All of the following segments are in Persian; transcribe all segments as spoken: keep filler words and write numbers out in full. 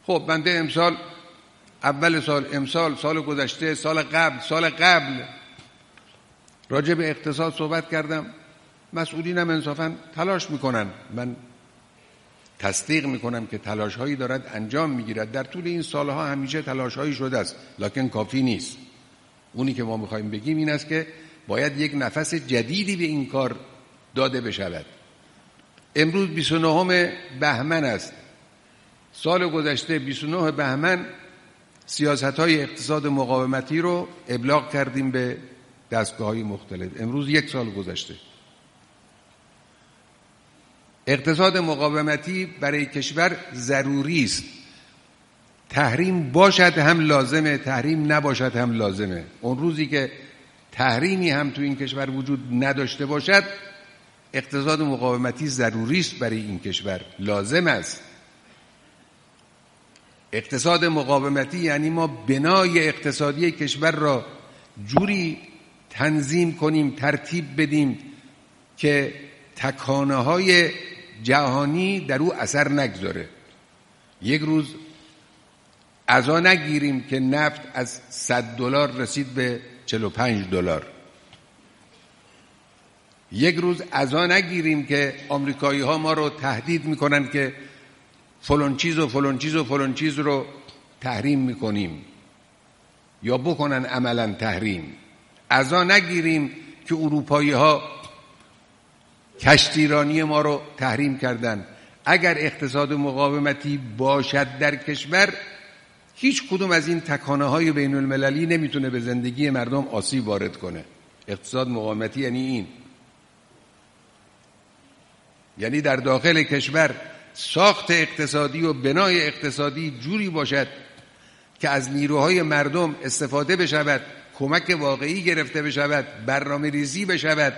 خب بنده امسال، اول سال، امسال، سال گذشته، سال قبل، سال قبل راجع به اقتصاد صحبت کردم. مسئولینم انصافا تلاش میکنن، من تصدیق میکنم که تلاش هایی دارد انجام میگیرد. در طول این سالها همیشه تلاش هایی شده است، لکن کافی نیست. اونی که ما میخوایم بگیم این است که باید یک نفس جدیدی به این کار داده بشود. امروز بیست و نهم بهمن است. سال گذشته بیست و نهم بهمن سیاست‌های اقتصاد مقاومتی رو ابلاغ کردیم به دستگاه‌های مختلف. امروز یک سال گذشته. اقتصاد مقاومتی برای کشور ضروری است. تحریم باشد هم لازمه، تحریم نباشد هم لازمه. اون روزی که تحریمی هم تو این کشور وجود نداشته باشد، اقتصاد مقاومتی ضروری است برای این کشور، لازم است. اقتصاد مقاومتی یعنی ما بنای اقتصادی کشور را جوری تنظیم کنیم، ترتیب بدیم که تکانه‌های جهانی در او اثر نگذاره. یک روز عزا نگیریم که نفت از صد دلار رسید به چهل و پنج دلار. یک روز عزا نگیریم که آمریکایی ها ما رو تهدید میکنن که فلان چیز و فلان چیز و فلان چیز رو تحریم میکنیم یا بکنن عملا تحریم. عزا نگیریم که اروپایی ها کشتیرانی ما رو تحریم کردن. اگر اقتصاد مقاومتی باشد در کشور، هیچ کدوم از این تکانه های بین المللی نمیتونه به زندگی مردم آسیب وارد کنه. اقتصاد مقاومتی یعنی این، یعنی در داخل کشور ساخت اقتصادی و بنای اقتصادی جوری باشد که از نیروهای مردم استفاده بشود، کمک واقعی گرفته بشود، برنامه ریزی بشود،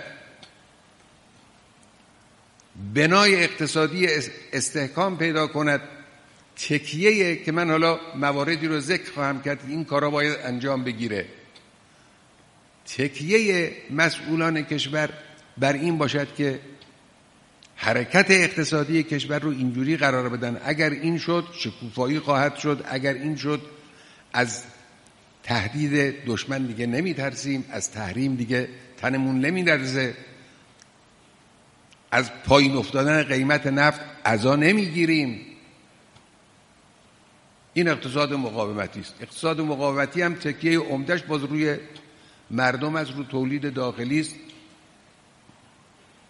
بنای اقتصادی استحکام پیدا کند. تکیه که من حالا مواردی رو ذکر خواهم کرد این کارا باید انجام بگیره. تکیه مسئولان کشور بر این باشد که حرکت اقتصادی کشور رو اینجوری قرار بدن. اگر این شد شکوفایی خواهد شد، اگر این شد از تهدید دشمن دیگه نمی ترسیم، از تحریم دیگه تنمون نمی لرزه، از پایین افتادن قیمت نفت عزا نمی گیریم. این اقتصاد مقاومتی است. اقتصاد مقاومتی هم تکیه عمدش باز روی مردم از رو تولید داخلی است.